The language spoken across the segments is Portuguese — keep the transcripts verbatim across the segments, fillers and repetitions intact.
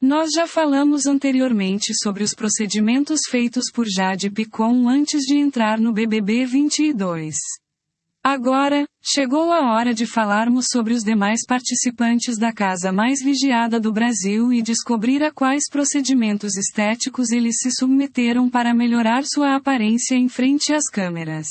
Nós já falamos anteriormente sobre os procedimentos feitos por Jade Picon antes de entrar no B B B vinte e dois. Agora, chegou a hora de falarmos sobre os demais participantes da casa mais vigiada do Brasil e descobrir a quais procedimentos estéticos eles se submeteram para melhorar sua aparência em frente às câmeras.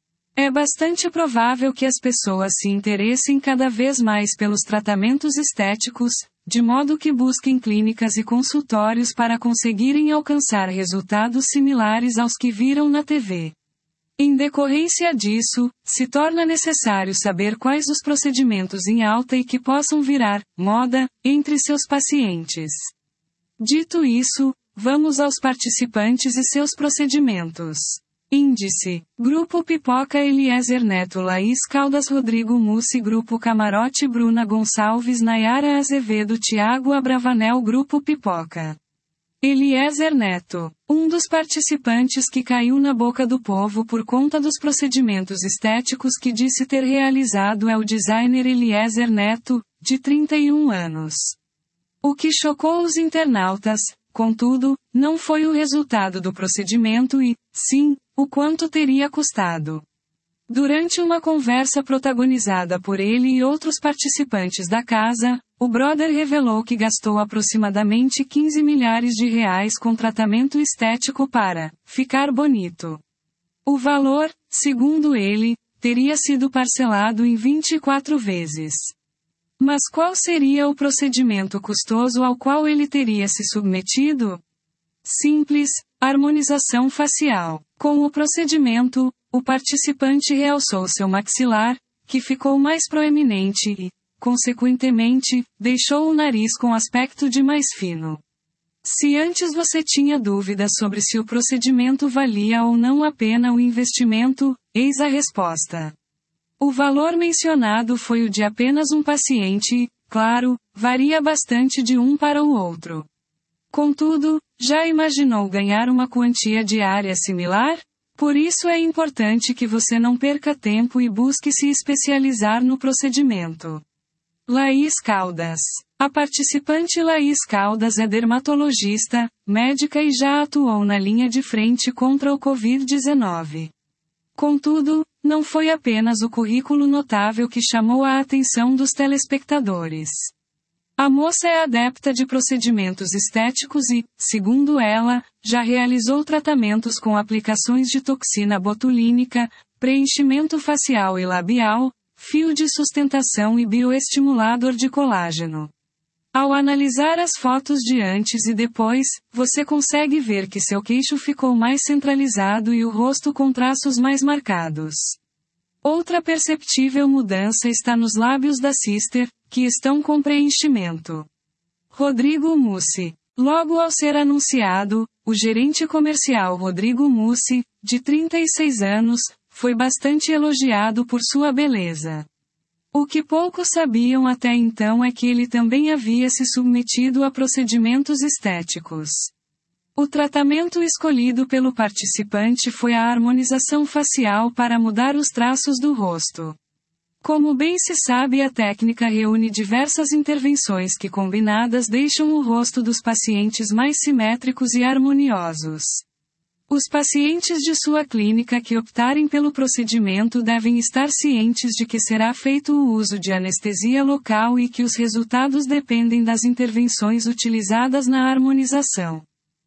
É bastante provável que as pessoas se interessem cada vez mais pelos tratamentos estéticos, de modo que busquem clínicas e consultórios para conseguirem alcançar resultados similares aos que viram na T V. Em decorrência disso, se torna necessário saber quais os procedimentos em alta e que possam virar moda entre seus pacientes. Dito isso, vamos aos participantes e seus procedimentos. Índice: Grupo Pipoca Eliezer Neto, Laís Caldas, Rodrigo Mussi, Grupo Camarote, Bruna Gonçalves, Nayara Azevedo, Thiago Abravanel, Grupo Pipoca Eliezer Neto. Um dos participantes que caiu na boca do povo por conta dos procedimentos estéticos que disse ter realizado é o designer Eliezer Neto, de trinta e um anos. O que chocou os internautas, contudo, não foi o resultado do procedimento e, sim, o quanto teria custado. Durante uma conversa protagonizada por ele e outros participantes da casa, o brother revelou que gastou aproximadamente quinze milhares de reais com tratamento estético para ficar bonito. O valor, segundo ele, teria sido parcelado em vinte e quatro vezes. Mas qual seria o procedimento custoso ao qual ele teria se submetido? Simples: harmonização facial. Com o procedimento, o participante realçou seu maxilar, que ficou mais proeminente e, consequentemente, deixou o nariz com aspecto de mais fino. Se antes você tinha dúvidas sobre se o procedimento valia ou não a pena o investimento, eis a resposta. O valor mencionado foi o de apenas um paciente e, claro, varia bastante de um para o outro. Contudo, já imaginou ganhar uma quantia diária similar? Por isso é importante que você não perca tempo e busque se especializar no procedimento. Laís Caldas. A participante Laís Caldas é dermatologista, médica e já atuou na linha de frente contra o covid dezenove. Contudo, não foi apenas o currículo notável que chamou a atenção dos telespectadores. A moça é adepta de procedimentos estéticos e, segundo ela, já realizou tratamentos com aplicações de toxina botulínica, preenchimento facial e labial, fio de sustentação e bioestimulador de colágeno. Ao analisar as fotos de antes e depois, você consegue ver que seu queixo ficou mais centralizado e o rosto com traços mais marcados. Outra perceptível mudança está nos lábios da sister, que estão com preenchimento. Rodrigo Mussi. Logo ao ser anunciado, o gerente comercial Rodrigo Mussi, de trinta e seis anos, foi bastante elogiado por sua beleza. O que poucos sabiam até então é que ele também havia se submetido a procedimentos estéticos. O tratamento escolhido pelo participante foi a harmonização facial para mudar os traços do rosto. Como bem se sabe, a técnica reúne diversas intervenções que combinadas deixam o rosto dos pacientes mais simétricos e harmoniosos. Os pacientes de sua clínica que optarem pelo procedimento devem estar cientes de que será feito o uso de anestesia local e que os resultados dependem das intervenções utilizadas na harmonização.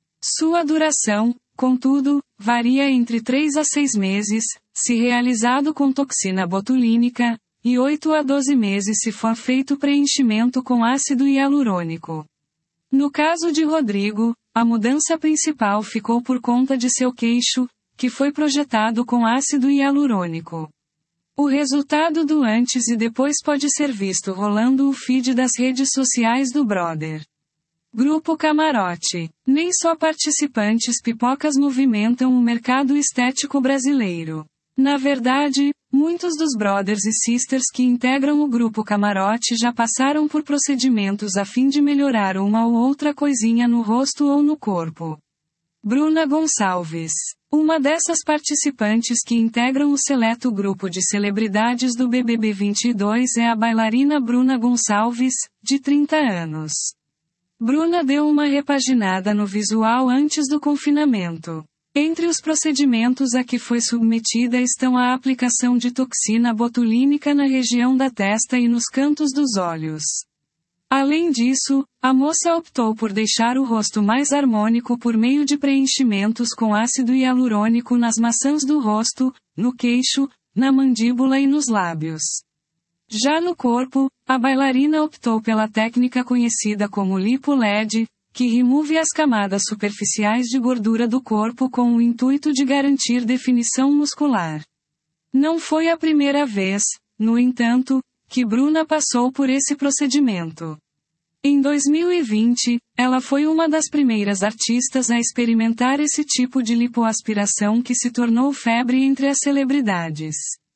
Sua duração, contudo, varia entre três a seis meses, se realizado com toxina botulínica, e oito a doze meses se for feito preenchimento com ácido hialurônico. No caso de Rodrigo, a mudança principal ficou por conta de seu queixo, que foi projetado com ácido hialurônico. O resultado do antes e depois pode ser visto rolando o feed das redes sociais do brother. Grupo Camarote. Nem só participantes pipocas movimentam o mercado estético brasileiro. Na verdade, muitos dos brothers e sisters que integram o Grupo Camarote já passaram por procedimentos a fim de melhorar uma ou outra coisinha no rosto ou no corpo. Bruna Gonçalves. Uma dessas participantes que integram o seleto grupo de celebridades do B B B vinte e dois é a bailarina Bruna Gonçalves, de trinta anos. Bruna deu uma repaginada no visual antes do confinamento. Entre os procedimentos a que foi submetida estão a aplicação de toxina botulínica na região da testa e nos cantos dos olhos. Além disso, a moça optou por deixar o rosto mais harmônico por meio de preenchimentos com ácido hialurônico nas maçãs do rosto, no queixo, na mandíbula e nos lábios. Já no corpo, a bailarina optou pela técnica conhecida como lipo L E D, que remove as camadas superficiais de gordura do corpo com o intuito de garantir definição muscular. Não foi a primeira vez, no entanto, que Bruna passou por esse procedimento. Em dois mil e vinte, ela foi uma das primeiras artistas a experimentar esse tipo de lipoaspiração que se tornou febre entre as celebridades.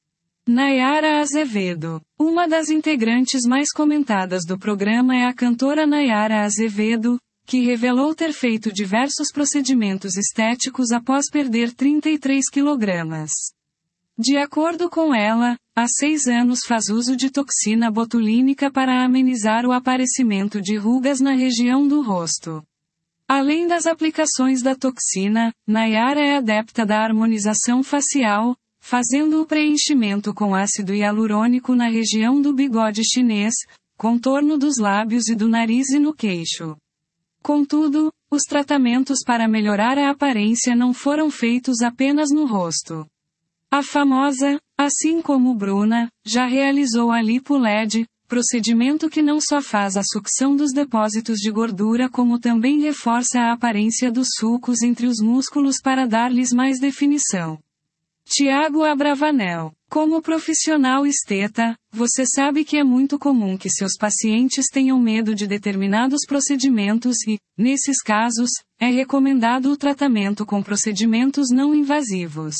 Nayara Azevedo. Uma das integrantes mais comentadas do programa é a cantora Nayara Azevedo, que revelou ter feito diversos procedimentos estéticos após perder trinta e três quilogramas. De acordo com ela, há seis anos faz uso de toxina botulínica para amenizar o aparecimento de rugas na região do rosto. Além das aplicações da toxina, Nayara é adepta da harmonização facial, fazendo o preenchimento com ácido hialurônico na região do bigode chinês, contorno dos lábios e do nariz e no queixo. Contudo, os tratamentos para melhorar a aparência não foram feitos apenas no rosto. A famosa, assim como Bruna, já realizou a lipo L E D, procedimento que não só faz a sucção dos depósitos de gordura como também reforça a aparência dos sulcos entre os músculos para dar-lhes mais definição. Tiago Abravanel. Como profissional esteta, você sabe que é muito comum que seus pacientes tenham medo de determinados procedimentos e, nesses casos, é recomendado o tratamento com procedimentos não invasivos.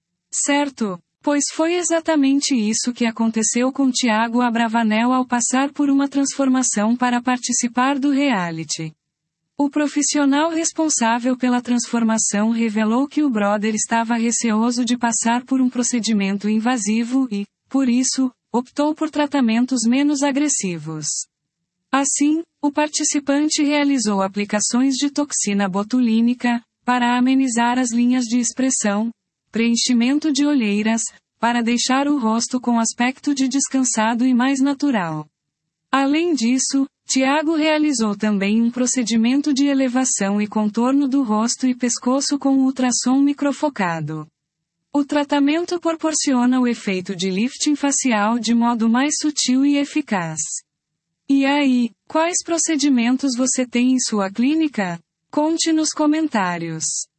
Certo? Pois foi exatamente isso que aconteceu com Tiago Abravanel ao passar por uma transformação para participar do reality. O profissional responsável pela transformação revelou que o brother estava receoso de passar por um procedimento invasivo e, por isso, optou por tratamentos menos agressivos. Assim, o participante realizou aplicações de toxina botulínica, para amenizar as linhas de expressão, preenchimento de olheiras, para deixar o rosto com aspecto de descansado e mais natural. Além disso, Tiago realizou também um procedimento de elevação e contorno do rosto e pescoço com ultrassom microfocado. O tratamento proporciona o efeito de lifting facial de modo mais sutil e eficaz. E aí, quais procedimentos você tem em sua clínica? Conte nos comentários.